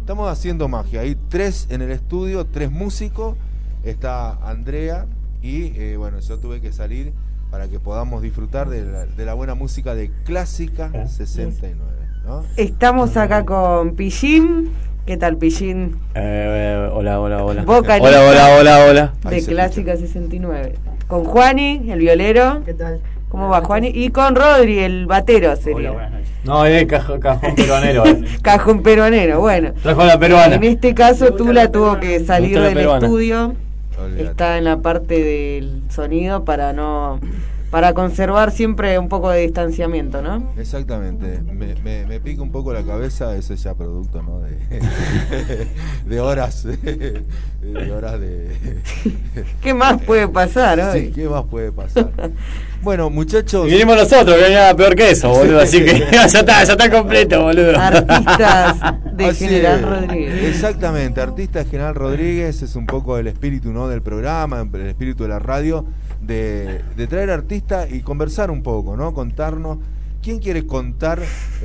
Estamos haciendo magia. Hay 3 en el estudio, 3 músicos. Está Andrea y bueno, yo tuve que salir para que podamos disfrutar de la buena música de Clásica 69, ¿no? Estamos acá con Pillín. ¿Qué tal, Pillín? Hola. Vocalista Hola. de Clásica 69. Con Juani, el violero. ¿Qué tal? ¿Cómo va, Juani? Y con Rodri, el batero sería. Hola, buenas noches. No, es cajón peruanero. Cajón peruanero, bueno. Trajo la peruana. En este caso, Tula tuvo que salir del estudio. Olvídate. Está en la parte del sonido para conservar siempre un poco de distanciamiento, ¿no? Exactamente. Me pica un poco la cabeza, eso ya producto, ¿no? De horas. De horas de... ¿Qué más puede pasar hoy? Sí, ¿qué más puede pasar? Bueno, muchachos... Y vinimos nosotros, que no hay nada peor que eso, boludo. Así que ya está completo, boludo. Artistas de Así General es. Rodríguez. Exactamente, Artistas de General Rodríguez es un poco el espíritu, ¿no?, del programa, el espíritu de la radio, de traer artistas y conversar un poco, ¿no? Contarnos. ¿Quién quiere contar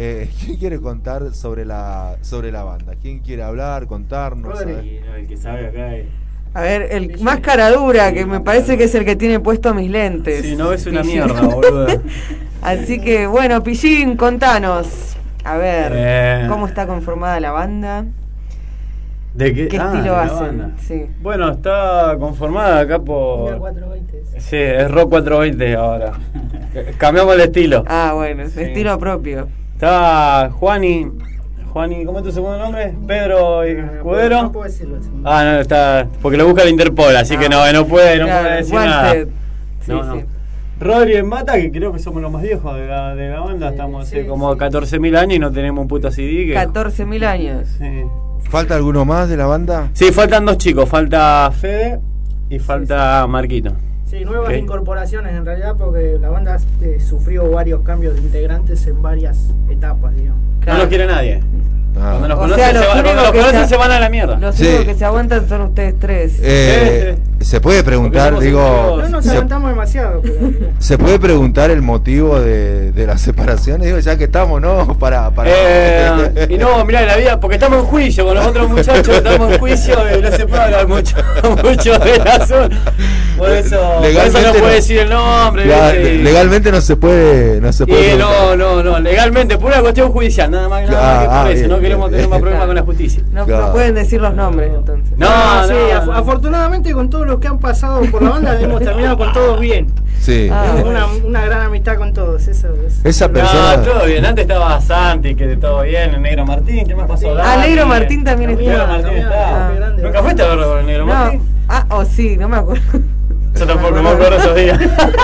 sobre la banda? ¿Quién quiere hablar, contarnos? El que sabe acá es... A ver, el más cara dura, que me parece que es el que tiene puesto mis lentes. Sí, no es una Pillín. mierda, boludo. Así que, bueno, Pillín, contanos. A ver, ¿cómo está conformada la banda? ¿De qué? ¿Qué de estilo la hacen? banda. Sí. Bueno, está conformada acá por... 420. Sí, es Rock 420 ahora. Cambiamos el estilo. Ah, bueno, Sí. estilo propio. Está Juani, ¿cómo es tu segundo nombre? Pedro Escudero. No puedo decirlo. No, está, porque lo busca el Interpol, así que no puede Claro, decir Wanted. Sí, nada. No. sí. Rodri en Mata, que creo que somos los más viejos de la banda, estamos hace como 14.000 años y no tenemos un puto CD. 14.000 años. Sí. ¿Falta alguno más de la banda? Sí, faltan 2 chicos, falta Fede y falta Marquito. Sí, nuevas Ok. incorporaciones en realidad, porque la banda sufrió varios cambios de integrantes en varias etapas, digamos. Claro. No los quiere nadie. Ah. Cuando nos O conocen, sea, los cuando únicos nos que conocen se- se van a la mierda. Los Sí. únicos que se aguantan son ustedes 3. Se puede preguntar, Porque digo... somos No nos se- aguantamos demasiado, pero... ¿Se puede preguntar el motivo de la separación? Digo, ya que estamos, ¿no? Para... Y no, mirá, la vida, porque estamos en juicio con los otros muchachos, estamos en juicio y no se puede hablar mucho de la zona. Por eso no puede decir el nombre. Claro, ¿viste? legalmente no se puede preguntar. No, legalmente, por una cuestión judicial, nada más que por eso, bien, no queremos bien. tener más problemas con la justicia. No, Claro. no pueden decir los nombres, entonces. No, sí, no. afortunadamente con todos los que han pasado por la banda hemos terminado con todos bien. Sí. Ah, Tenemos una gran amistad con todos, eso es. Esa persona... No, todo bien, antes estaba Santi, que todo bien, el Negro Martín, ¿qué más pasó? Ah, Dani, Negro Martín también Negro está. Martín está. qué grande. ¿Nunca fuiste a verlo con el Negro No. Martín? Sí, no me acuerdo. Yo tampoco me acuerdo esos días.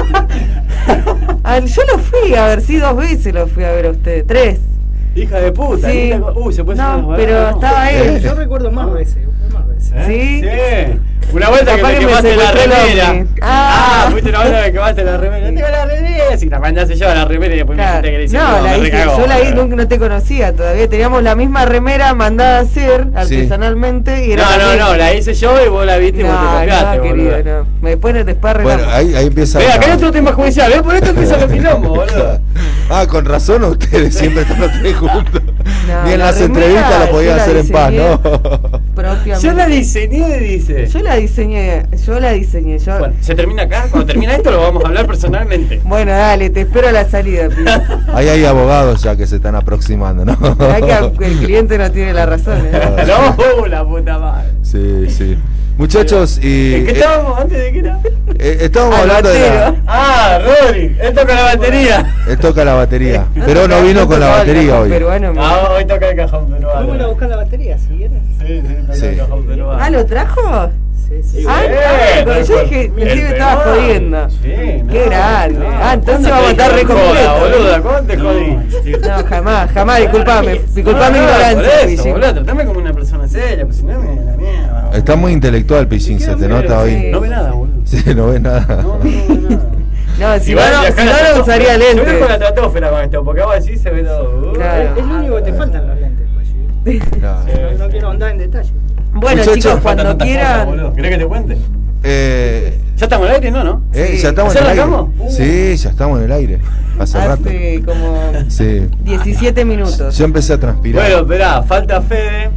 Yo lo fui a ver, sí, 2 veces lo fui a ver a ustedes. 3. Hija de puta. Sí. Se puede No, decir, pero estaba él. Yo recuerdo más veces. ¿Sí? Sí. Una vuelta que Capaz me que me quemaste la secuestró el remera. ovni. Fuiste una vuelta que me quemaste la remera. No tengo la remera. Si la mandaste yo a la remera y después me Claro. dijiste que le hiciste. No, la me hice, recagó, yo la hice, boludo. no te conocía todavía. Teníamos la misma remera mandada a hacer artesanalmente. Y era No, la hice yo y vos la viste y vos te copiaste, no, querido, boludo. no. Después no te esparre. Bueno, ahí empieza... Mira, acá hay otro tema judicial, por esto empieza los quilombos, boludo. Con razón ustedes siempre están los 3 juntos. No, Ni en la las remera entrevistas lo yo podían la hacer en paz, diseñé ¿no? propiamente. Yo la diseñé, dice. Yo la diseñé. Bueno, ¿se termina acá? Cuando termina esto lo vamos a hablar personalmente. Bueno, dale, te espero a la salida, pibe. Ahí hay abogados ya que se están aproximando, ¿no? Mirá que el cliente no tiene la razón, ¿eh? No, la puta madre. Sí. Muchachos, y... ¿En qué estábamos antes de qué era? estábamos Al hablando de la... batero. Rodri, él toca la batería. Él toca la batería, pero no vino con la batería hoy. Peruano, Hoy toca el cajón peruano. Vamos a ir a buscar la batería, si quieren. Sí, toca el cajón peruano. ¿Ah, lo trajo? Sí. Pero yo dije, pensé que me estaba jodiendo. Sí, Qué grande. Entonces vamos a estar re boluda, completos. ¿cómo te jodí? No, jamás, disculpame mi ignorancia, Por eso, Pillín. boludo, tratame como una persona seria, pues si no me la mierda. boludo. Está muy intelectual, Pichín, se te nota sí. hoy. No ve nada, boludo. Sí, no ve nada. No ve nada. No, si no, vas a no, viajar si no, a no Trató- usaría Yo dejo la lentes. tratófera con esto, porque vos decís se ve todo. Claro. Es lo único que te faltan los lentes, pues. No. No quiero andar en detalle. Bueno, Muchachos, chicos, Faltan cuando tantas cosas, quieran. boludo. ¿Querés que te cuente? ¿Ya estamos al aire, no? Sí. Ya estamos ¿Ya en el aire. arrancamos? Sí, ya estamos en el aire. Hace rato. Hace como Sí. 17 minutos. Yo empecé a transpirar. Bueno, esperá, falta Fede, que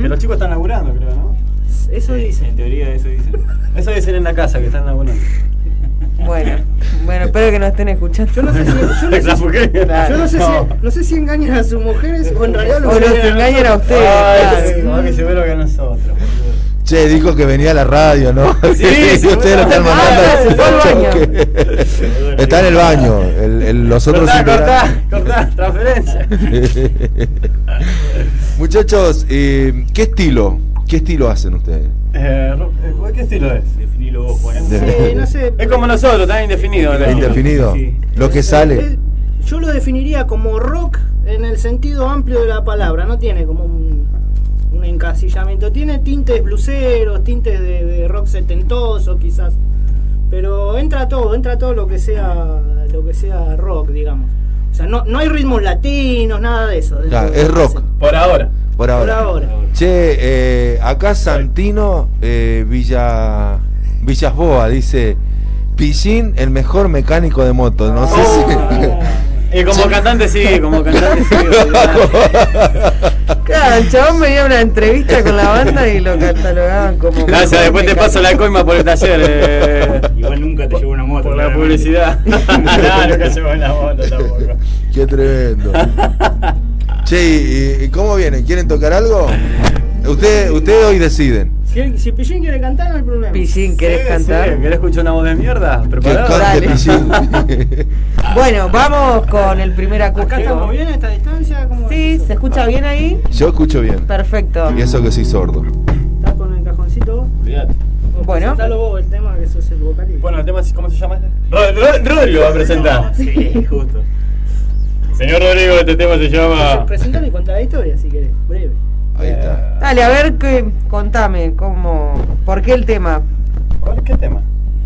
los chicos están laburando, creo, ¿no? Eso dicen. En teoría eso dicen. Eso dicen en la casa, que están laburando. Bueno, espero que nos estén escuchando. Yo no sé si engañan a sus mujeres o en realidad los engañan a ustedes. Más que seguro que a nosotros. Che, dijo que venía a la radio, ¿no? Sí, ustedes lo están mandando. Está en el baño. Los otros cortá, transferencia. Muchachos, ¿qué estilo hacen ustedes? ¿Qué estilo es? Definilo vos, Juan. Sí, no sé. Es como nosotros, está indefinido. Indefinido. Sí. Lo que sale. Yo lo definiría como rock en el sentido amplio de la palabra. No tiene como un encasillamiento. Tiene tintes bluseros, tintes de rock setentoso quizás. Pero entra todo lo que sea rock, digamos. O sea, no hay ritmos latinos, nada de eso. Claro, es rock. Por ahora. Che, acá Santino Villas Boa dice: Pichín, el mejor mecánico de moto. No sé si. Y como cantante sí. Claro, el chabón veía una entrevista con la banda y lo catalogaban como. Gracias, después te paso la coima por el taller. Igual nunca te llevó una moto. Por la publicidad. No, nunca llevó una moto tampoco. Qué tremendo. Che, ¿y cómo vienen? ¿Quieren tocar algo? Ustedes hoy deciden. Si Pichín quiere cantar, no hay problema. Pichín, ¿querés cantar? Sí. ¿Querés escuchar una voz de mierda? ¿Preparado? Dale. Bueno, vamos con el primer acústico. ¿Acá estamos bien a esta distancia? Sí, ¿se escucha bien ahí? Yo escucho bien. Perfecto. Y eso que soy sordo. ¿Estás con el cajoncito vos? Olvídate. Bueno. Presentalo vos el tema, que sos el vocalista. Bueno, el tema, ¿cómo se llama este? Rodrigo va a presentar. Sí, justo. Señor Rodrigo, este tema se llama... Presentalo y contá la historia si querés, breve. Ahí está. Dale, a ver, contame, ¿por qué el tema? ¿Qué tema?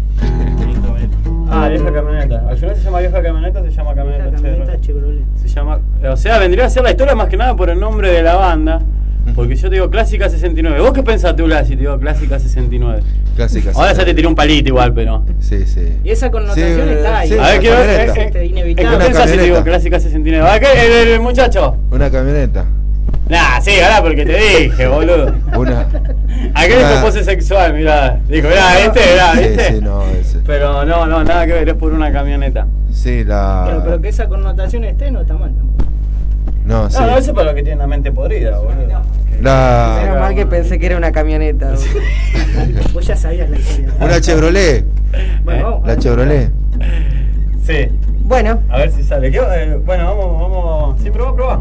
Vieja camioneta. Al final se llama vieja camioneta, se llama camioneta Chevrolet. Se llama, o sea, vendría a ser la historia más que nada por el nombre de la banda. Porque yo te digo Clásica 69. ¿Vos qué pensás tú, si te digo Clásica 69? Clásica. Ahora ya te tiré un palito igual, pero... Sí. Y esa connotación está ahí. Sí, a ver, quiero ver. Inevitable. ¿Qué pensás si te digo Clásica 69? A ver, ¿qué? El muchacho. Una camioneta. Nah, sí, ahora porque te dije, boludo. Aquel es tu pose sexual, mirá. Dijo, ¿viste? Sí, no, ese. Pero no, nada que ver, es por una camioneta. Sí, Pero que esa connotación esté, no está mal tampoco. No, sí. No, eso es para los que tienen la mente podrida, boludo. Menos mal que pensé que era una camioneta. Vos ya sabías la historia. Una Chevrolet. Bueno, La Chevrolet. Sí. Bueno. A ver si sale. Bueno, vamos. Sí, probá.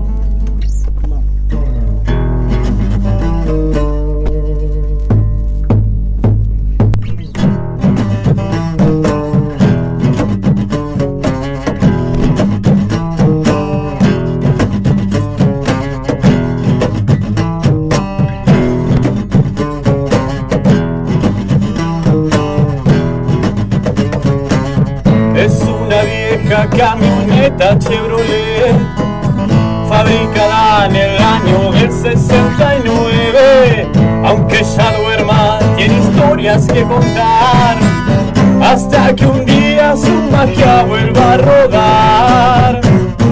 Es una vieja camioneta Chevrolet, fabricada en el año del 69. Aunque ya duerma, tiene historias que contar, hasta que un día su magia vuelva a rodar.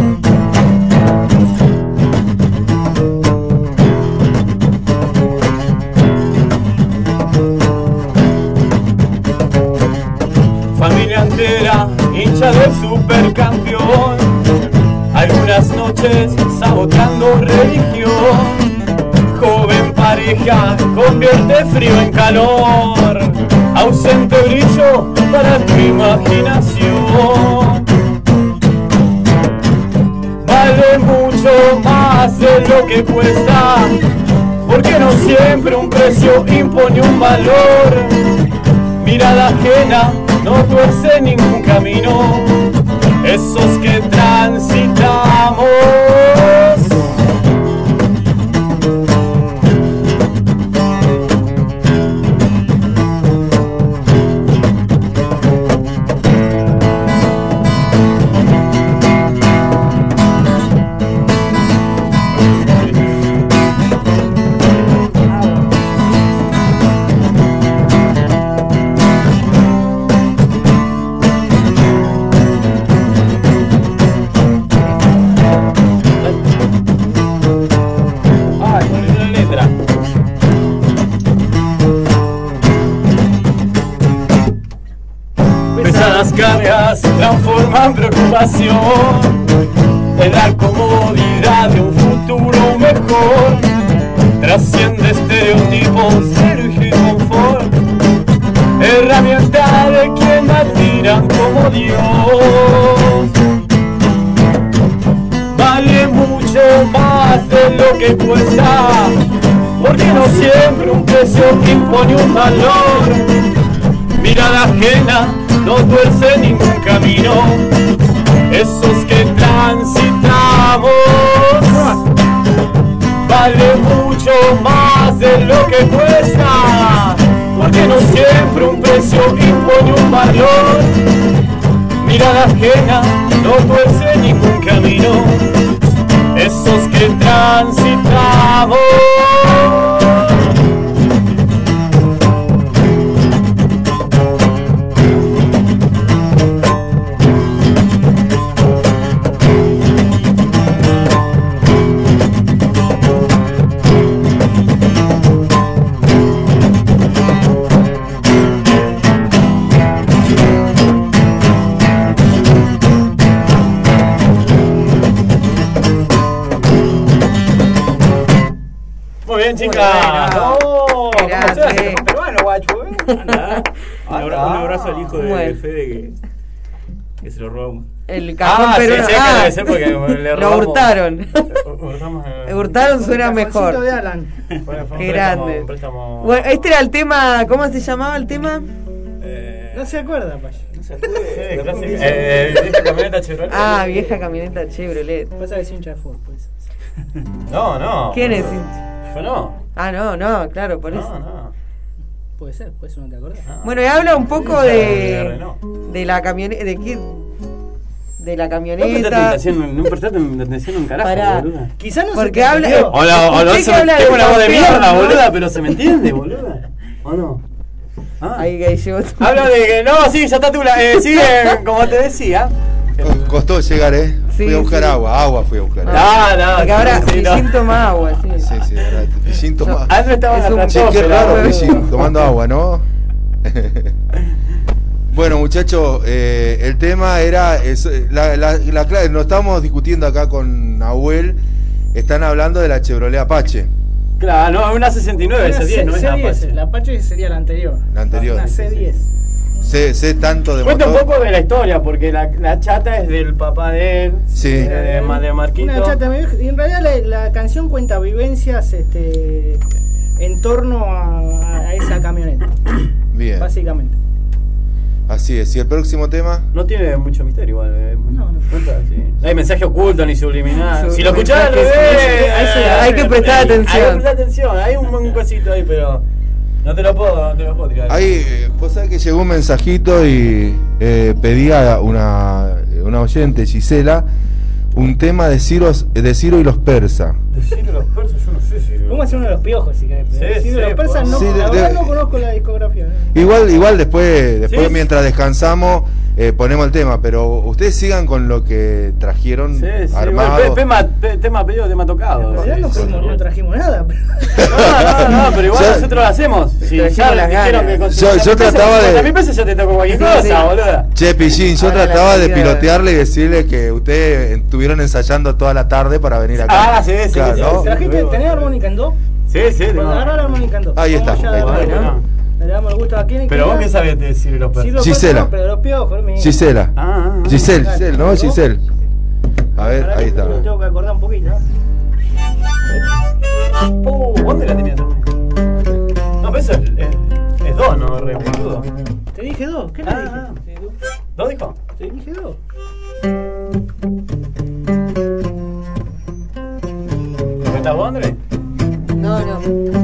Familia entera, hincha del supercampeón, algunas noches saboteando religión. Joven pareja convierte frío en calor, ausente brillo para tu imaginación. Vale mucho más de lo que cuesta, porque no siempre un precio impone un valor. Mirada ajena no tuerce ningún camino, esos que transitamos. cargas transforman preocupación en la comodidad de un futuro mejor. Trasciende estereotipos, elige confort, herramienta de quien la tiran como Dios. Vale mucho más de lo que cuesta, porque no siempre un precio impone un valor. Mirada ajena no tuerce ningún camino, esos que transitamos. Vale mucho más de lo que cuesta, porque no siempre un precio impone un valor. Mirada ajena no tuerce ningún camino, esos que transitamos. Bien, chicas. Oh, peruano, guacho, Un abrazo al hijo de Fede que se lo robamos. El cajón peruano. Sí, porque le lo hurtaron. Hurtaron suena el mejor. de Alan. Qué grande. Bueno, este era el tema. ¿Cómo se llamaba el tema? No se acuerda, Payo. No se acuerda. Vieja camioneta Chevrolet. Ah, vieja camioneta Chevrolet. Pasa que es hincha de Ford, pues. No. ¿Quién es? Yo no. Ah, no, claro, por eso. No. Puede ser, por eso no te acordás. Bueno, y habla un poco de la camioneta. De la camioneta. No prestaste atención un carajo, boluda. Quizá no porque se habla. Tengo una voz de mierda, boluda, pero se me entiende, boluda. ¿O no? Ahí que yo. Habla de que no, sí, ya está sigue, como te decía. Costó llegar, Sí, fui a buscar agua fui a buscar. No. Porque ahora Pichín toma agua, sí. Sí, verdad. Pichín toma. Antes estaba en la Che, qué raro Pichín, tomando agua, ¿no? Bueno, muchachos, el tema era la clave. Nos estamos discutiendo acá con Nahuel. Están hablando de la Chevrolet Apache. Claro, no, una 69, esa 10, no es la Apache. La Apache sería la anterior. La anterior. Una C10. Sé tanto de Cuenta motor. un poco de la historia, porque la chata es del papá de él, Sí. de Marquito. Una chata, y en realidad la canción cuenta vivencias en torno a esa camioneta. Bien. Básicamente. Así es. ¿Y el próximo tema? No tiene mucho misterio igual. No. No hay mensaje oculto ni subliminal. Si lo escuchás al mensajes, revés, hay que prestar atención. Hay que prestar atención. Hay un cosito ahí, pero no te lo puedo tirar. Ahí, vos sabés que llegó un mensajito y pedía una oyente, Gisela, un tema de Ciro y los persas. De Ciro y los persas, yo no sé si. Vamos a hacer uno de los piojos si querés. Sí, Ciro y los persas, no, Sí, la verdad no conozco la discografía. Igual después Sí. mientras descansamos ponemos el tema, pero ustedes sigan con lo que trajeron armado. Tema pedido, tema tocado. En realidad no trajimos nada. No, pero igual nosotros lo hacemos. Si ya las dijeron ganas. que Yo trataba de. 50.000 pesos ya te tocó cualquier cosa, boluda. Che, Pichín, yo Ahora trataba la de vida- pilotearle y decirle que ustedes estuvieron ensayando toda la tarde para venir acá. Ah, sí, Claro, sí, ¿no? ¿Trajiste, tenés armónica en do? Sí, Bueno, agarrá la armónica en do. Ahí está, Vamos ya ahí está. de nuevo. Bueno. Le damos el gusto a quién. Pero vos qué sabés de decir los Sí, perros. los Gisela. persas no, pero los piojos, mi. Gisela. Giselle, ¿no? ¿No? Giselle. A ver, Ahora ahí que está. me tengo que acordar un poquito, ¿no? ¿Dónde la tenías? No, pero eso es dos, ¿no? Re boludo. Te dije dos, ¿qué le dije? ¿Dos dijo? Te dije dos. ¿Lo estás vos, Andrés? No.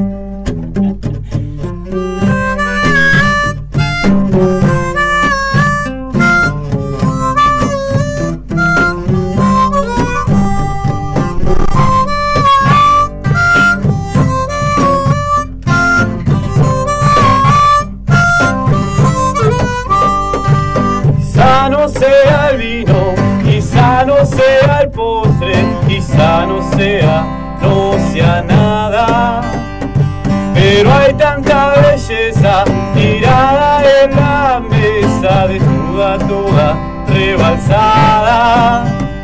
Quizá no sea el vino, quizá no sea el postre, quizá no sea nada. Pero hay tanta belleza tirada en la mesa, desnuda toda rebalsada.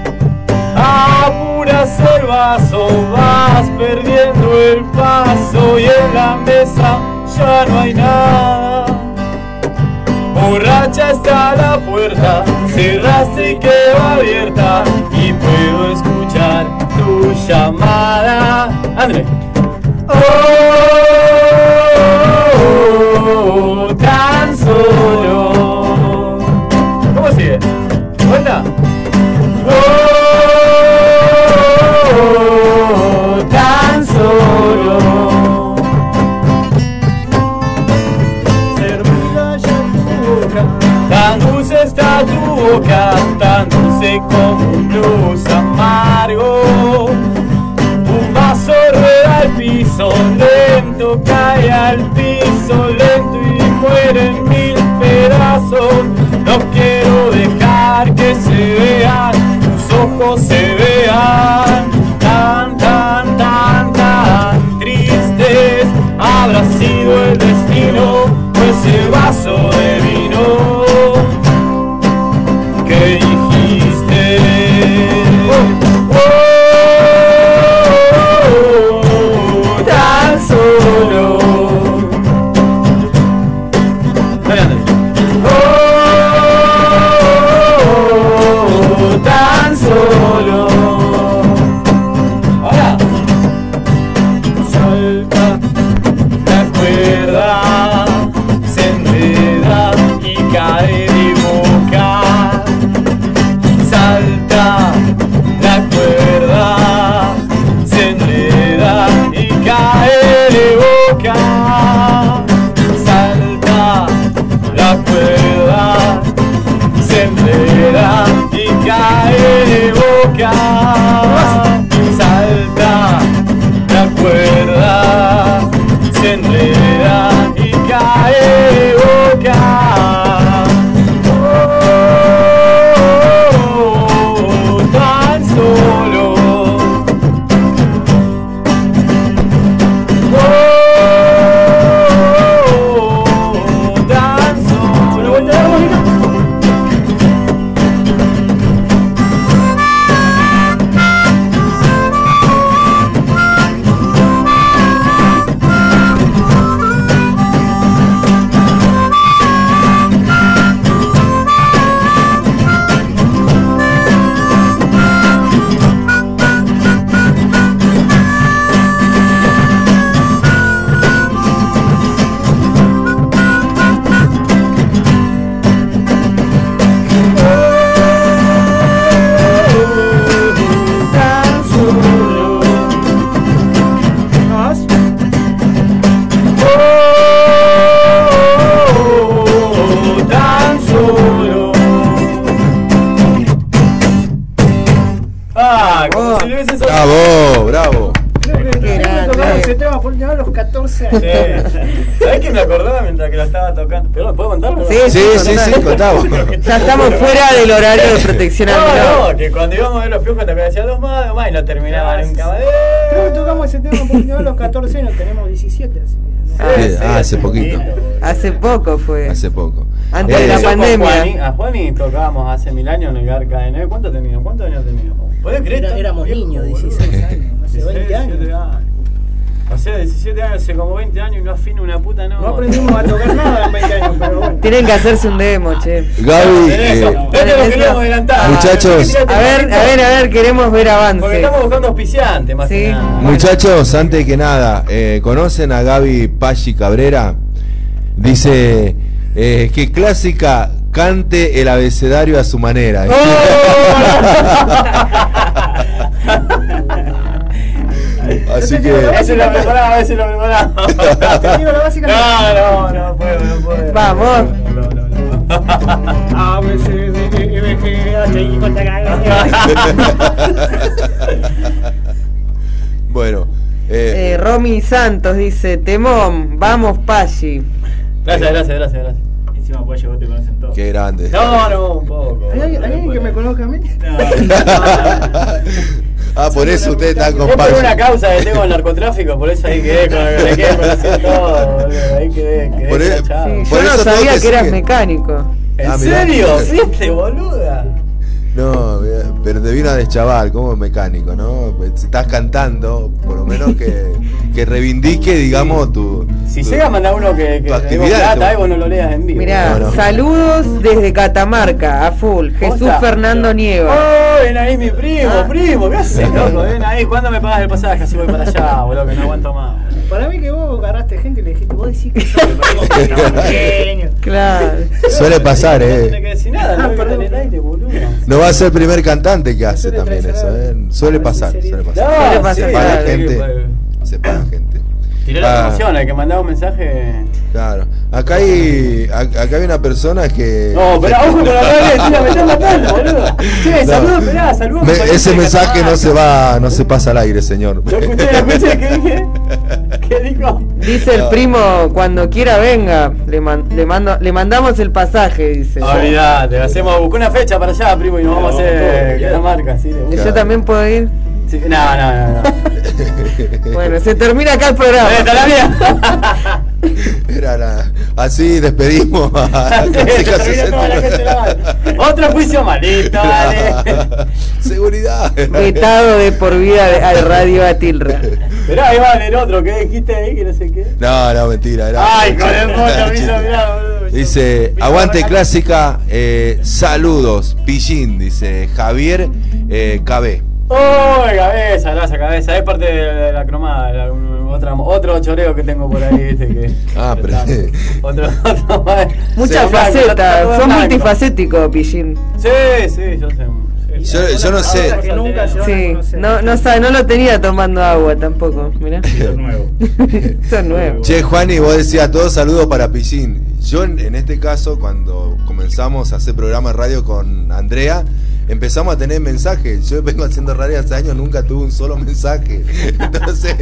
Apuras el vaso, vas perdiendo el paso y en la mesa ya no hay nada. Borracha está la puerta, cerraste y quedó abierta y puedo escuchar tu llamada. André. Oh, tan solo. ¿Cómo sigue? ¿Vuelta? Oh, tan solo. Servida ya tu boca, tan dulce está tu boca, tan dulce como un blues amargo. Un vaso rueda al piso, lento cae al piso, lento y muere en mil pedazos. No quiero dejar que se vean, tus ojos se vean tan, tan, tan, tan tristes. Habrá sido el destino o ese vaso de vino que dijiste. Tan solo. Tan solo. Ahora salta la cuerda, se enreda y cae de boca. Salta la cuerda, se enreda y cae de boca. Salta la cuerda, se enreda y cae de boca. Salta la cuerda, se enreda y cae de boca. Oh, tan solo. Oh, tan solo. Bravo, bravo. Ese tema por llevar los 14 años. ¿Sabés que me acordaba mientras que lo estaba tocando? ¿Pero puedo contarlo? Sí, contamos. Ya estamos fuera del horario de protección al menor. No, que cuando íbamos a ver los piojos te decía 2 más y no terminaba nunca más. Creo que tocamos ese tema por llevar los 14 años, tenemos 17 así. Hace poquito. Hace poco fue. Hace poco. Antes de la pandemia. A Juani tocábamos hace 1000 años en el Garca de Neve. ¿Cuántos años teníamos? ¿Podés creer? Éramos niños, 16 años, hace 20 años. O sea, 17 años, hace como 20 años y no afino una puta no. No aprendimos a tocar nada en 20 años, pero bueno. Tienen que hacerse un demo, che. Gaby, lo queríamos adelantar. Muchachos. A ver, queremos ver avance. Porque estamos buscando auspiciantes, más que nada. Muchachos, antes que nada, ¿conocen a Gaby Paggi Cabrera? Dice que clásica cante el abecedario a su manera. Así que. Ese lo preparaba. ¿Te digo la básica? No puedo. Vamos. A, B, C, D, E, F, G, H, I, J, Bueno. Romy Santos dice: Temón, vamos Paggi. Gracias. Encima pues vos te conocen todos. Qué grande. No, un poco. ¿Hay alguien que me conozca a mí? Por eso usted está con Es por Paggi. una causa que tengo el narcotráfico, por eso ahí quedé conociendo todo, boludo. Ahí quedé Por enganchado. Sí, Por yo no eso sabía todos te que eras siguen. mecánico. ¿En serio? ¿Viste, boluda? No, pero te vino a deschaval, como mecánico, ¿no? Si estás cantando, por lo menos que reivindique, digamos, tu. Si llega a mandar uno que tu actividad. Plata, vos no lo leas en vivo. Mirá, No. saludos desde Catamarca, a full. Jesús ¿Posta? Fernando Nieva. ¡Oh, ven ahí mi primo! ¿Qué haces, loco? Ven ahí, ¿cuándo me pagas el pasaje? Así voy para allá, boludo, que no aguanto más. Para mí que vos agarraste gente y le dijiste, vos decís que sos un genio. Claro. Suele pasar, No tenés que decir nada, no perdón. en el aire, boludo. No va a ser el primer cantante que hace Suele también eso, traicionar. Suele pasar, suele pasar. Suele pasar, Se para claro. gente. Se para gente. Tiré la promoción, el que mandaba un mensaje. Claro. Acá hay una persona que. No, pero ojo con la radio, tira, me están matando, boludo. Che, saludos, esperá, saludos. Ese mensaje no se pasa al aire, señor. Lo escuché, ¿qué dije? ¿Qué dijo? Dice el primo, cuando quiera venga, le mandamos el pasaje, dice. Olvídate, busca una fecha para allá, primo, y nos vamos a hacer Catamarca, ¿sí? ¿Yo también puedo ir? Sí, no. Bueno, se termina acá el programa. ¡Está la mía! Así despedimos a Clásica 69. Otro juicio malito, dale. Seguridad. Vetado de por vida a Radio Atilra. Esperá, ahí va a leer otro, ¿qué dijiste ahí? Que no sé qué. No, mentira. Ay, con el puta, me hizo mirar, boludo. Dice, aguante Clásica, saludos, Pillín, dice Javier KB. ¡Uy, cabeza! Cabeza! Es parte de la cromada, otro choreo que tengo por ahí, viste que. Pero. Otro Muchas facetas, son multifacético, Pillín. Sí, yo sé. Yo no sé. Que nunca se van a Sí, conocer. no lo tenía tomando agua tampoco, mirá. Eso es nuevo. Eso es nuevo. Che, Juani, vos decías todos saludos para Pillín. Yo en este caso, cuando comenzamos a hacer programa de radio con Andrea, empezamos a tener mensajes. Yo vengo haciendo radio hace años, nunca tuve un solo mensaje. Entonces,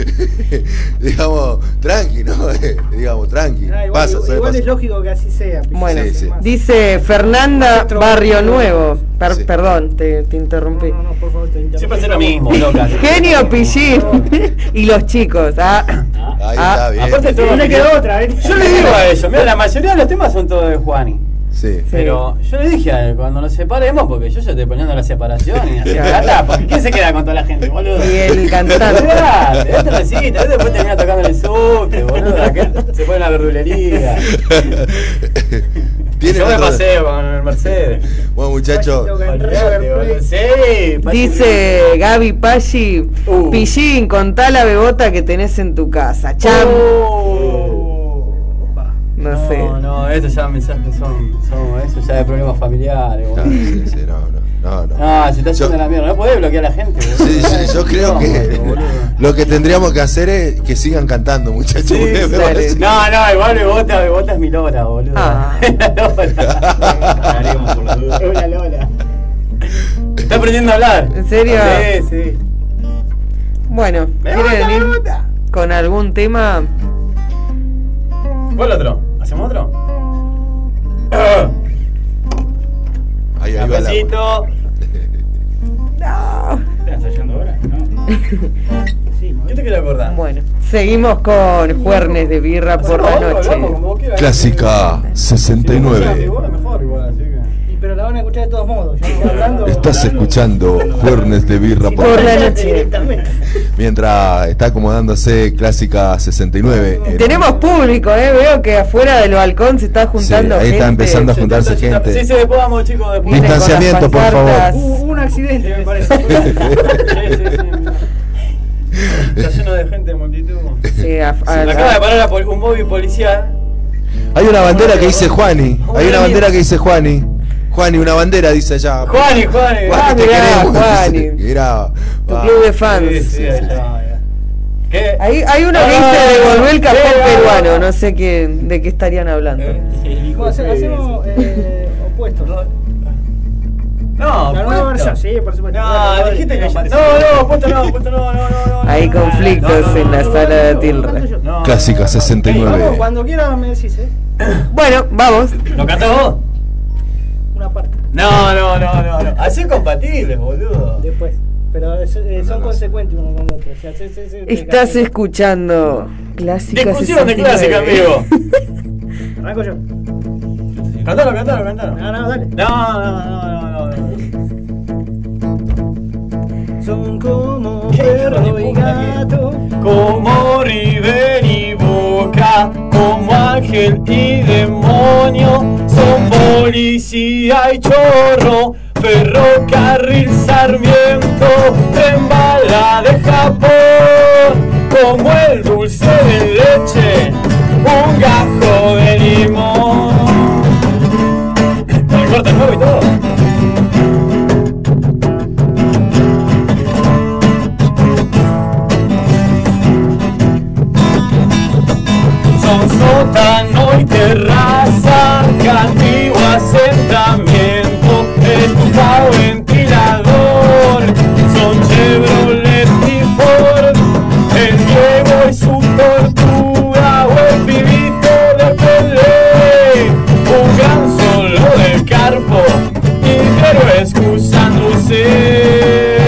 digamos, tranqui, ¿no? Digamos, tranqui. Igual es lógico que así sea. Bueno, Sí. dice Fernanda Barrio Nuevo. Sí. Perdón, te interrumpí. No, por favor, te interrumpo. Siempre hace lo mismo, loca. Genio Pillín y los chicos. Ahí está, bien. Aparte todo No le quedó otra, ¿eh? Yo le digo a ellos, mira, la mayoría de los temas son todos de Juani. Sí. Pero yo le dije a él, cuando nos separemos, porque yo ya estoy poniendo la separación y así plata, porque ¿quién se queda con toda la gente, boludo? Y el cantante. Este recita, este después termina tocando en el subte, boludo, aquel se pone en la verdulería. Yo me paseo con el Mercedes. Bueno, muchachos. Sí, Dice Gaby Paggi, Pillín, contá la bebota que tenés en tu casa. Cham. No sé. No, estos ya mensajes son eso ya de problemas familiares, boludo. Sí, no. No, se está haciendo la mierda, no podés bloquear a la gente, boludo. Sí, yo creo que lo que tendríamos que hacer es que sigan cantando, muchachos. Sí, porque me dale. parece- No, igual Bebota es mi lora, boludo. Ah. Haríamos por la duda. Es una lora. Está aprendiendo a hablar. ¿En serio? Sí. Bueno, ¿quiere venir con algún tema? ¿Cuál otro? ¿Hacemos otro? Ahí va la- Cafecito. No. ¿Estás ensayando ahora? No. ¿Qué te quiero acordar? Bueno, seguimos con Juernes de Birra por la noche. Clásica 69. Igual, mejor, así que. Pero la van a escuchar de todos modos. Yo estoy hablando. Estás escuchando Juernes de Birra Por la noche. Directamente. mientras está acomodándose Clásica 69. Tenemos público, veo que afuera del balcón se está juntando Sí, ahí gente. está empezando a juntarse gente. Sí, después vamos, chicos. Después. Vienen con Distanciamiento, las por favor. pancartas. Hubo un accidente, me parece. Sí. Está lleno de gente, multitud. Sí, Acaba de parar un móvil policial. Hay una bandera que dice Juani. Hay una bandera que dice Juani. Juani, una bandera dice allá. Juani. Ah, te mirá, queremos. Juani. Mirá. Tu va. club de fans. Sí, ahí está, ya. ¿Qué? Hay uno que dice devolver el café peruano, no sé de qué estarían hablando. Hacemos opuestos. No, La nueva versión, sí, por supuesto. No, dijiste que puesto no. Hay conflictos en la sala de Tilra. No. Clásica Vamos, 69. cuando quieras me decís, Bueno, vamos. ¿Lo cantás vos? una parte. No. Así compatibles, boludo. Después. Pero son consecuentes uno con el otro. O sea, Estás escuchando Clásica Discusión de 69. clásica, amigo. Arranco yo. Cantalo. No, dale. No. Son como perro y gato, como River y Boca, como ángel y demonio, son policía y chorro, ferrocarril Sarmiento, tren bala de Japón, como el dulce de leche, un gajo de limón. ¿Me corta el nuevo y todo? Son sótano y terraza, antiguo asentamiento, estufa o ventilador, son Chevrolet y Ford, el Diego y su tortuga o el pibito de Pelé, un gran solo del Carpo y héroes excusándose.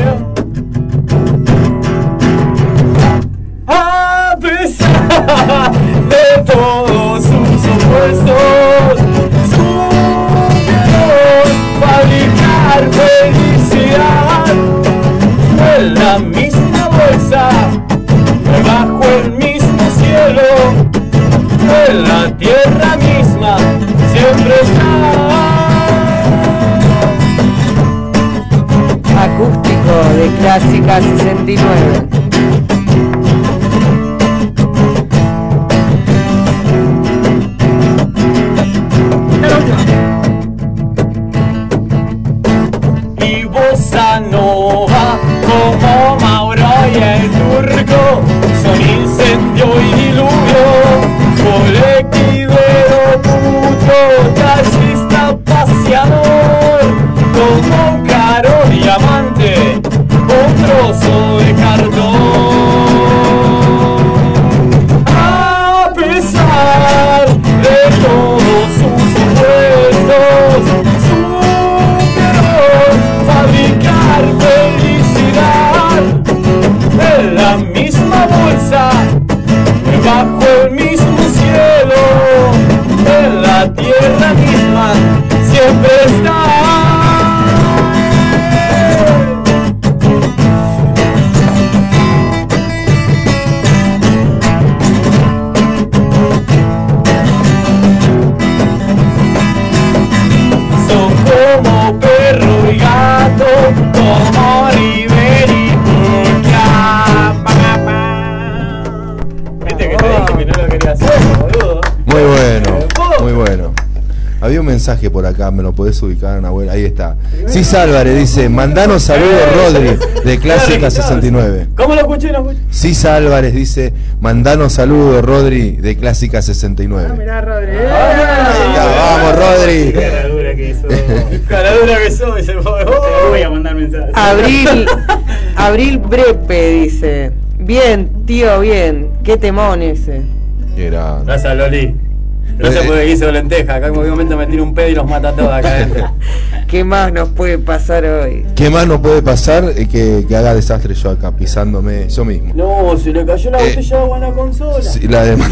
A pesar de todos sus opuestos, supieron fabricar felicidad en la misma bolsa, bajo el mismo cielo, en la tierra misma, siempre está. Acústico de Clásica 69. Y bossa nova como Mauro y el Turco, son incendio y diluvio, colectivero puto, taxista paseador, como caro diamante, un trozo de cartón. A pesar de todos sus opuestos, fabricar felicidad en la misma bolsa, bajo el mismo cielo, en la tierra misma, siempre está. Son como perro y gato, como River y Boca. Viste que te dije que no lo quería hacer, boludo. Muy bueno. Había un mensaje por acá, me lo podés ubicar, Nahuel. Ahí está. Cis Álvarez dice: mandanos saludos, Rodri, de Clásica 69. ¿Cómo lo escuché? Cis Álvarez dice: mandanos saludos, Rodri, de Clásica 69. Mirá, Rodri. Vamos, Rodri. Caradura que hizo. Caradura que soy, se fue. Te voy a mandar mensajes. Abril Brepe dice: bien, tío, bien. Qué temón ese. Gracias, Loli. Gracias porque hizo lenteja. Acá en cualquier momento me tiro un pedo y los mata a todos acá adentro. ¿Qué más nos puede pasar hoy? ¿Qué más nos puede pasar? Que haga desastre yo acá, pisándome yo mismo. No, se le cayó la botella de agua en la consola. Sí, la de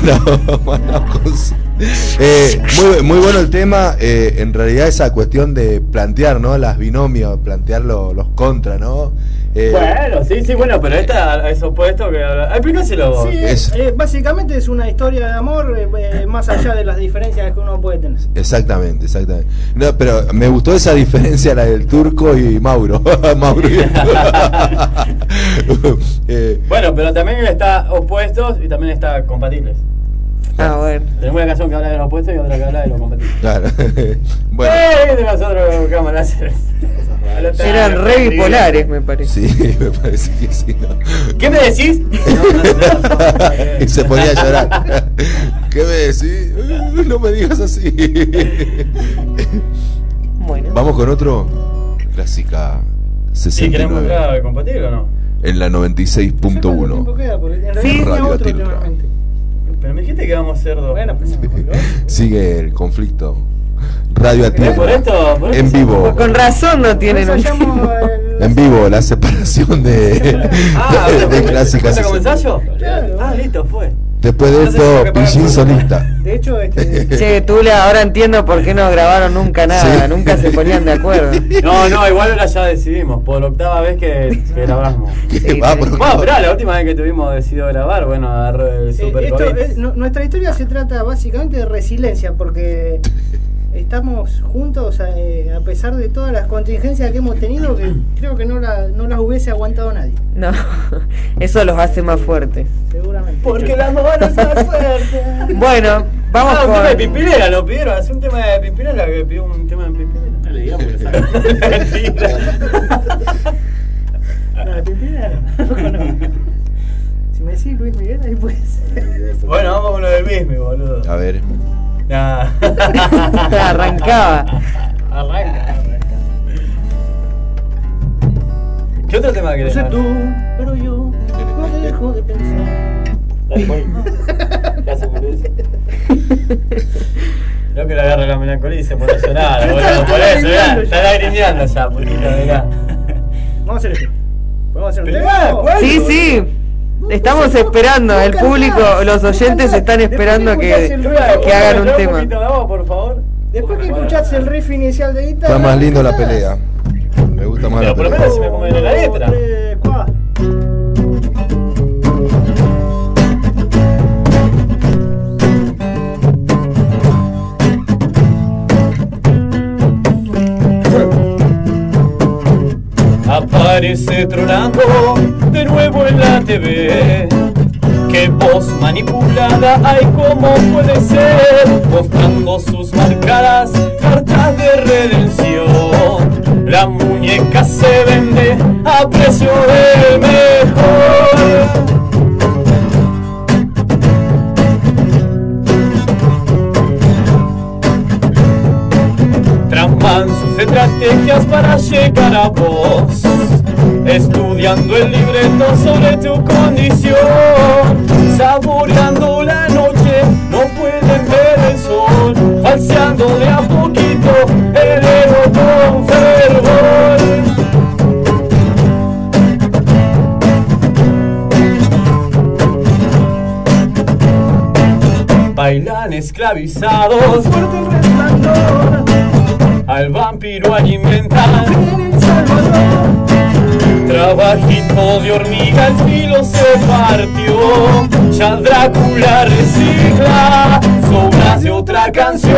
muy bueno el tema. En realidad esa cuestión de plantear, ¿no? Las binomios, plantear los contras, ¿no? Bueno, sí, bueno, pero esta es opuesto que... Explícaselo vos. Sí, básicamente es una historia de amor más allá de las diferencias que uno puede tener. Exactamente. No, pero me gustó esa diferencia, la del Turco y Mauro. Bueno, pero también está opuestos y también está compatibles. Ah, bueno. Tenemos una canción que habla de los opuestos y otra que habla de los compatibles. Claro. Bueno. Nosotros cámaras. Eran re bipolares, me parece. Sí, me parece que sí, ¿no? ¿Qué me decís? Y se podía llorar. ¿Qué me decís? No me digas así. Bueno. Vamos con otro. Clásica 69. ¿Queremos entrar al compatible o no? En la 96.1. Sí, Radio Atilra. Pero me dijiste que vamos a hacer dos. Bueno, pues sigue el conflicto. Radio Atilra. Por esto en vivo. Con razón no tienen un... En vivo, la separación de Clásica. ¿Cuenta como ensayo? Claro. Ah, listo, fue. Después de esto, Pichín solista. De hecho, Che, Tula, ahora entiendo por qué no grabaron nunca nada, sí. Nunca se ponían de acuerdo. No, igual ahora ya decidimos, por octava vez que grabamos. Sí, pero la última vez que tuvimos decidido grabar, bueno, agarró el Super COVID. Nuestra historia se trata básicamente de resiliencia, porque estamos juntos a pesar de todas las contingencias que hemos tenido, que creo que no las hubiese aguantado nadie. No, eso los hace más fuertes. Seguramente. Porque la mano es más fuerte. Bueno, vamos con... un tema de Pimpinela, ¿no pidieron? Hace un tema de Pimpinela, que pidió un tema de Pimpinela. No le digamos que lo sabe. Mentira. No, de Pimpinela no. Si me decís Luis Miguel, ahí puede ser. Bueno, vamos con lo de Luis, boludo. A ver. Nah. Arrancaba. Arranca. ¿Qué otro tema querés? No sé tú, pero yo no te dejo de pensar. Ya se murió. Creo que le agarra la melancolía y se pone a llorar, boludo. Por eso, mirá, está lagrimeando ya, poquito, mirá. Vamos a hacer esto. ¿Podemos hacer un tema? Sí. Estamos esperando, el público, los oyentes están esperando que hagan un tema. Por favor. Después que escuchaste el riff inicial de guitarra. Está más lindo la pelea. Me gusta más la pelea. Pero por lo menos si me pongo en la letra. Aparece tronando de nuevo en la TV. Qué voz manipulada hay, como puede ser, mostrando sus marcadas cartas de redención. La muñeca se vende a precio del mejor. Traman sus estrategias para llegar a vos, estudiando el libreto sobre tu condición, saboreando la noche, no pueden ver el sol, falseando de a poquito el ego con fervor. Bailan esclavizados, fuerte el resplandor, al vampiro alimentan en El Salvador. Trabajito de hormiga, el filo se partió, ya Drácula recicla sobras de otra canción.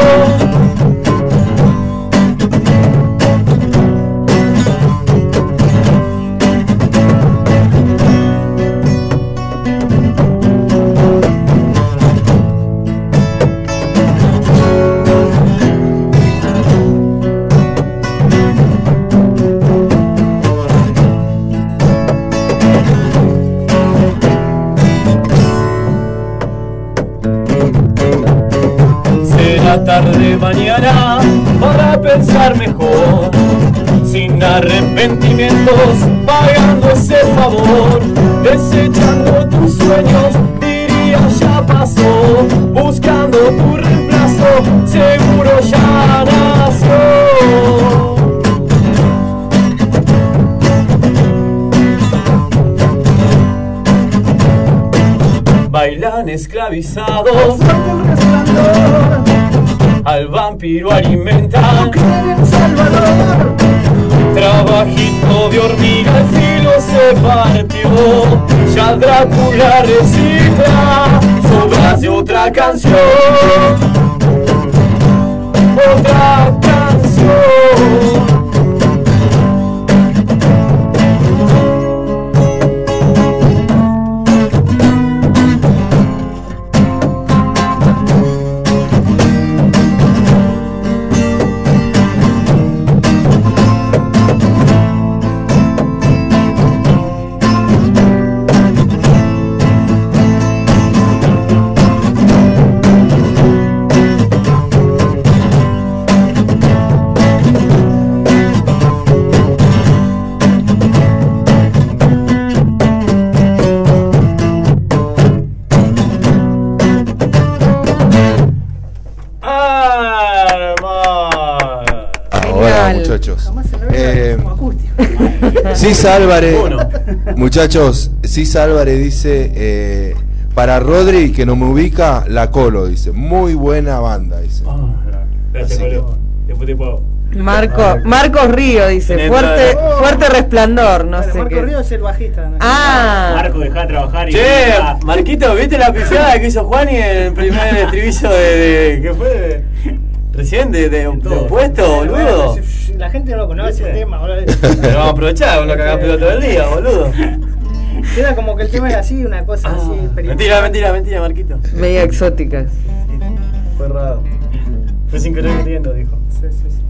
Tarde mañana para pensar mejor, sin arrepentimientos, pagando ese favor, desechando tus sueños, diría ya pasó, buscando tu reemplazo, seguro ya nació. Bailan esclavizados, al vampiro alimentan en El Salvador. Trabajito de hormiga, el filo se partió, ya Drácula recicla sobras de otra canción. Otra canción. Cis Álvarez, muchachos, Cis Álvarez dice, Para Rodri, que no me ubica, La Colo, dice. Muy buena banda, dice. Gracias, Colo. Después te puedo. Marcos Río dice, fuerte resplandor, no sé Marcos qué. Río es el bajista, ¿no? Marco, dejá de trabajar y... Che, Marquito, ¿viste la pifiada que hizo Juani en el primer estribillo de ¿qué fue? Recién de puesto, boludo. La gente no lo conoce el tema, boludo. Pero vamos a aprovechar, lo cagamos todo el día, boludo. Queda como que el tema era así, una cosa así. Mentira, Marquito. Media exóticas. Fue raro. Fue sin querer queriendo, dijo. Sí.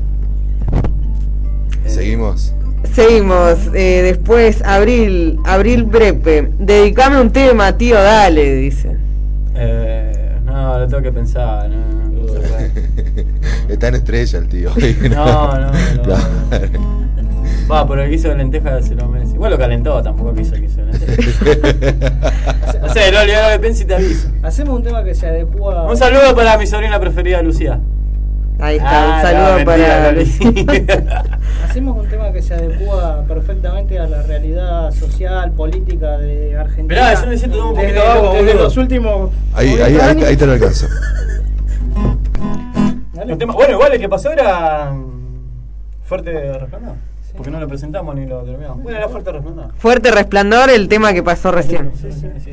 Seguimos. Después Abril Brepe. Dedicame un tema, tío, dale, dice. No, lo tengo que pensar. No se puede. Está en Estrella el tío. No. Claro. Va, pero el guiso de lentejas se lo merece. Igual lo calentó, tampoco quiso el guiso de lentejas. No sé, lo olvidé lo que pensé y te aviso. Hacemos un tema que se adecua. Un saludo para mi sobrina preferida, Lucía. Ahí está, un saludo para Lucía. Hacemos un tema que se adecua perfectamente a la realidad social, política de Argentina. Esperá, yo necesito tomar un poquito de agua, desde boludo. los últimos. Ahí te lo alcanzo. Bueno, igual el que pasó era Fuerte Resplandor. Porque no lo presentamos ni lo terminamos. Bueno, era Fuerte Resplandor. Fuerte Resplandor, el tema que pasó recién. Sí.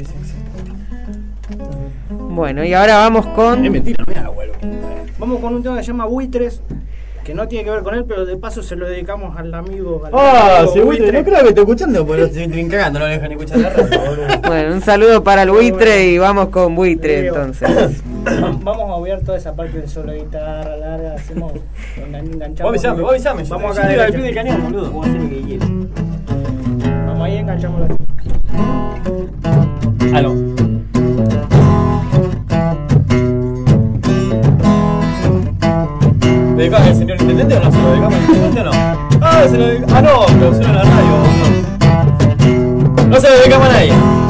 Bueno, y ahora vamos con... Es mentira, no me hago, boludo. Vamos con un tema que se llama Buitres, que no tiene que ver con él, pero de paso se lo dedicamos al amigo. Sí, Buitre, no creo que esté escuchando, porque lo estoy cagando, no le dejan ni escuchar la radio, boludo. Bueno, un saludo para el Buitre y vamos con Buitre entonces. Vamos a obviar toda esa parte de solo guitarra larga, hacemos enganchamos. Vos avisame. Vamos acá al pie del cañón, boludo. Vamos a hacer lo que quieras. Vamos ahí, enganchamos la... Aló. ¿Dedicamos al señor intendente o no? ¿Se lo dedicamos al intendente o no? Se lo dedicamos. No, pero suena en la radio, no se lo dedicamos a nadie.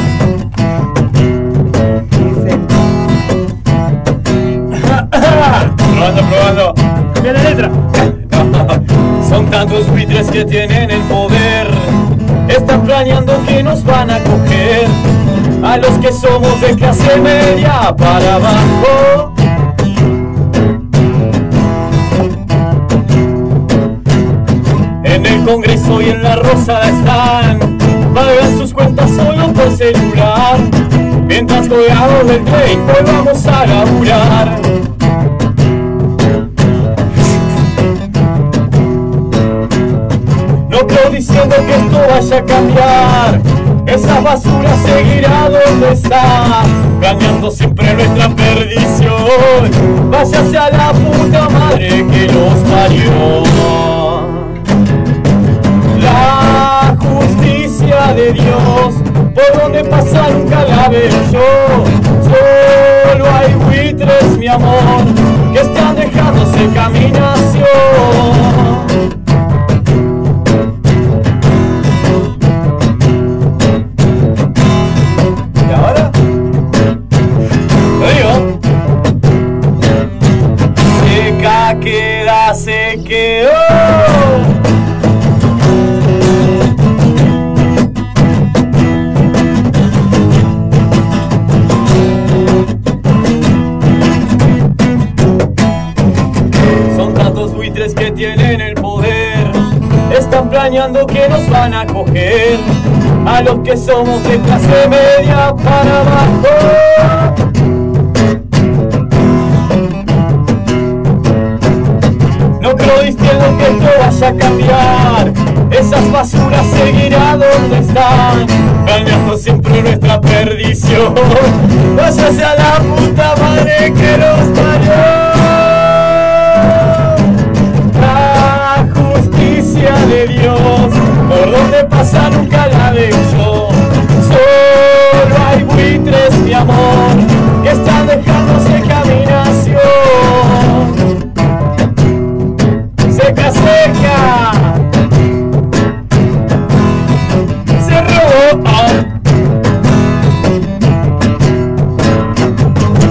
Probando. Cambia la letra. Son tantos buitres que tienen el poder. Están planeando que nos van a coger a los que somos de clase media para abajo. En el Congreso y en la Rosada están, pagan sus cuentas solo por celular. Mientras colgados del tren hoy vamos a laburar. No creo diciendo que esto vaya a cambiar. Esa basura seguirá donde está, planeando siempre nuestra perdición. Váyase a la puta madre que los parió. La justicia de Dios, por donde pasa nunca la veo yo. Solo hay buitres, mi amor, que están dejándose caminación. ¿Y ahora? Lo digo. Seca queda, se quedó. Que tienen el poder, están planeando que nos van a coger a los que somos de clase media para abajo. No creo diciendo que esto vaya a cambiar, esas basuras seguirán donde están, planeando siempre nuestra perdición. Váyase a la puta madre que los parió. De Dios, por donde pasa nunca la veo yo. Solo hay buitres, mi amor, que están dejándose caminación. Seca, seca. Se robó.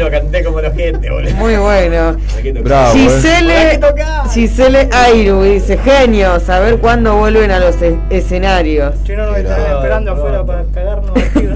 lo canté como la gente, boludo. Muy bueno. Bravo, Gisele Airu dice, genios, a ver cuándo vuelven a los escenarios. Yo no me estaba esperando afuera para cagarnos aquí.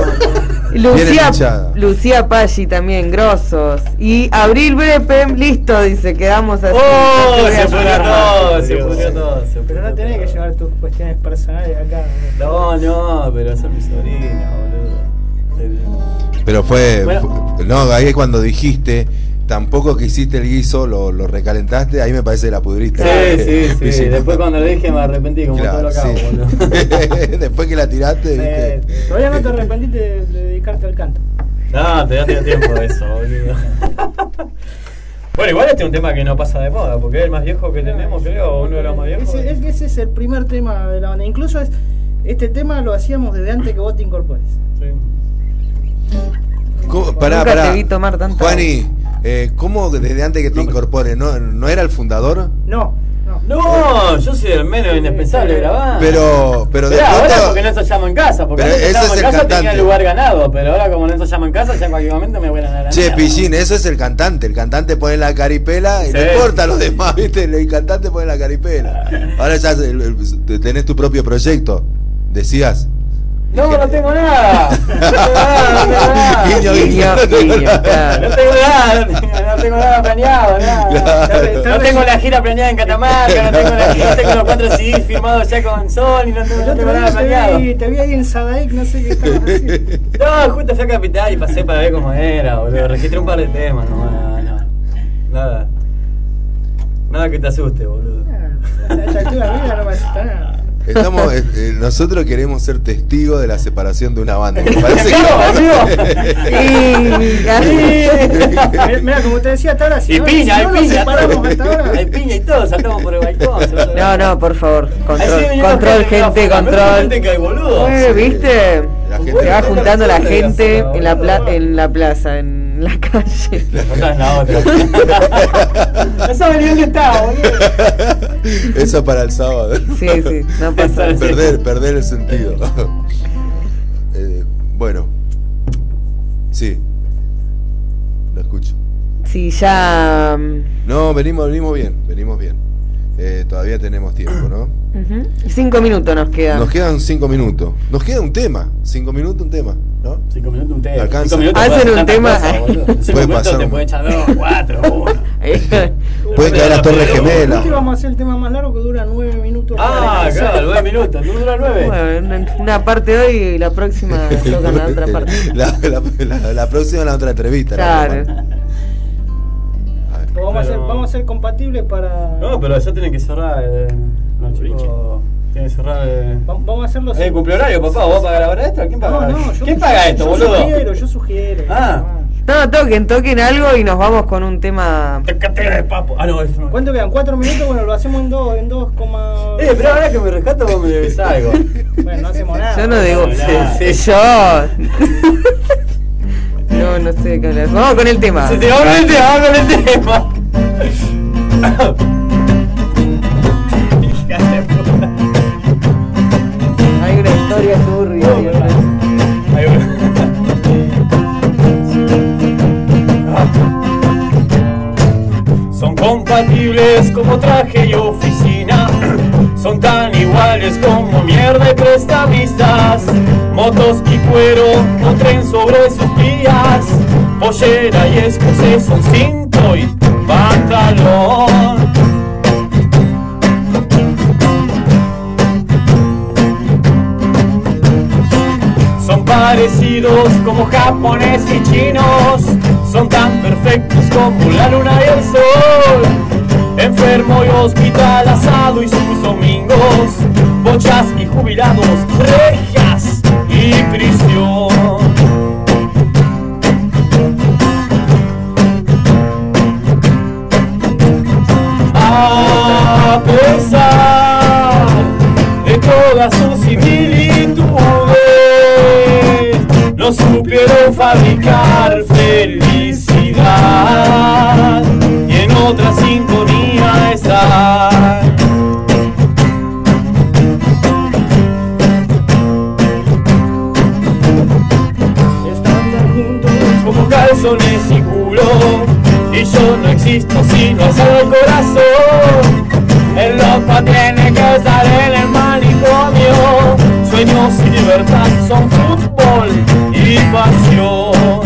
Lucía Paggi también, grosos. Y Abril Brepem, listo, dice, quedamos así. Se pudrió todo. Pero no tenés que llevar tus cuestiones personales acá. No, pero son mis sobrinas, boludo. Pero no, ahí es cuando dijiste, tampoco que hiciste el guiso, lo recalentaste, ahí me parece que la pudriste. Sí. Después cuando lo dije me arrepentí, como todo lo acabo, boludo. Después que la tiraste, ¿viste? Todavía no te arrepentiste de dedicarte al canto. No, todavía tengo tiempo de eso, boludo. Bueno, igual este es un tema que no pasa de moda, porque es el más viejo que tenemos, creo, uno de los más viejos. Ese es el primer tema de la banda. Incluso este tema lo hacíamos desde antes que vos te incorpores. Sí. Pará. Te vi tomar tanto. Juani, ¿cómo desde antes que te incorpores? ¿No era el fundador? No, yo soy el menos indispensable de la banda. Pero de pronto, ahora porque no ensayamos en casa, porque pero no ensayamos en casa cantante. tenía lugar ganado, pero ahora como no ensayamos en casa, ya en cualquier momento me voy a ganar. Che, Pichín, eso es el cantante pone la caripela y no importa los demás, ¿viste? El cantante pone la caripela. Ahora ya tenés tu propio proyecto, decías. No tengo nada. Guiño. No tengo nada planeado, nada. No tengo la gira planeada en Catamarca, no tengo los 4 CDs firmados ya con Sony, no tengo nada planeado. Te vi ahí en Sadaic, no sé qué estabas haciendo. No, justo fui a Capital y pasé para ver cómo era, boludo. Registré un par de temas, no. Nada que te asuste, boludo. A esta altura de vida no me asusta nada. Nosotros queremos ser testigos de la separación de una banda. Me parece Mira, como te decía, hasta ahora, si no nos separamos hasta ahora. Hay piña y todo, saltamos por el balcón. No, por favor, control, gente, control. Que hay boludo. ¿Viste? Se va juntando la gente en la plaza, en la calle. No sabe ni dónde está, boludo. Eso para el sábado. Sí, no pasa. Perder el sentido. Bueno, sí, lo escucho. Sí, ya. No, venimos bien. Todavía tenemos tiempo, ¿no? 5 minutos nos quedan. Nos quedan 5 minutos. Nos queda un tema. 5 minutos un tema, ¿no? 5 minutos un tema. Alcanza. Hacen un tema. Puede pasar. Te puede echar 2, 4, 1. Pueden caer las Torres Gemelas. Vamos a hacer el tema más largo que dura 9 minutos. Claro, 9 minutos. ¿No dura 9? Bueno, una parte hoy y la próxima tocan la otra parte. La próxima la otra entrevista. Claro. Vamos a ser compatibles para. No, pero ya tienen que cerrar. No, chicos. Tienen que cerrar. Vamos a hacerlo. ¿El cumpleaños, papá? ¿Vos pagás la hora extra? ¿Quién paga? ¿Quién paga esto, boludo? Yo sugiero. No, toquen algo y nos vamos con un tema. ¿Cuánto quedan? 4 minutos. Bueno, lo hacemos en 2, pero ahora que me rescato vos me debes algo. Bueno, no hacemos nada. Yo no digo. Yo. No sé qué hablar. Vamos con el tema. Vamos con el tema. Hay una historia turbia. Son compatibles como traje y oficina. Son tan iguales como mierda y prestamistas. Motos y cuero, no tren sobre sus vías. Pollera y escocés son cinto y pantalón. Son parecidos como japonés y chinos. Son tan perfectos como la luna y el sol. Enfermo y hospital, asado y sus domingos. Bochas y jubilados, rejas y prisión. A pesar de todas sus similitudes, no supieron fabricar felicidad y en otra sintonía estar. Están tan juntos como calzones vesículo. Y yo no existo si no salgo el corazón. El loco tiene que estar en el manicomio. Sueños y libertad son fútbol y pasión.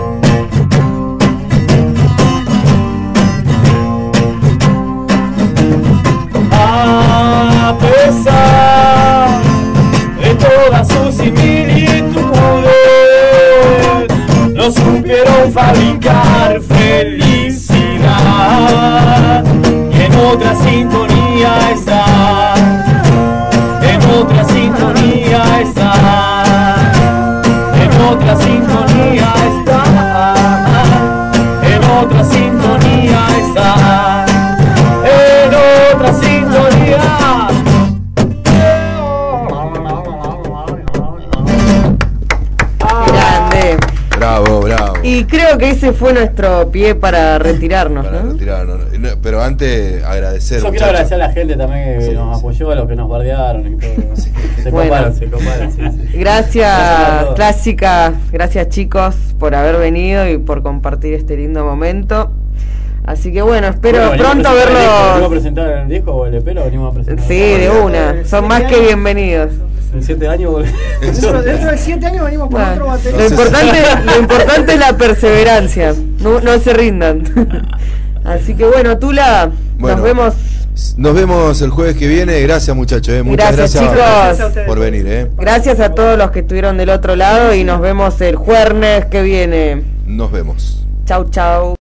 A pesar de todas sus similitudes, no supieron fabricar felicidad. Y en otra sintonía está, en otra sintonía está, en otra sintonía está, en otra sintonía está, en otra sintonía. Grande. Bravo, bravo. Y creo que ese fue nuestro pie para retirarnos, Para ¿no? retirarnos. No, pero antes agradecer. Yo quiero agradecer a la gente también que nos apoyó, a los que nos guardiaron y todo. Se Bueno. coparon, sí. Gracias, a todos. Clásica. Gracias, chicos, por haber venido y por compartir este lindo momento. Así que bueno, espero Bueno, pronto ¿venimos a verlos. presentar el disco o el EP o venimos a presentar? Sí, de una. Son más que bienvenidos. En 7 años Dentro de 7 años venimos con otro baterista. Lo importante es la perseverancia. No se rindan. Así que bueno, Tula, Bueno, nos vemos el jueves que viene. Gracias, muchachos. Muchas Gracias, gracias chicos. por venir. Gracias a todos los que estuvieron del otro lado y nos vemos el jueves que viene. Nos vemos. Chau, chau.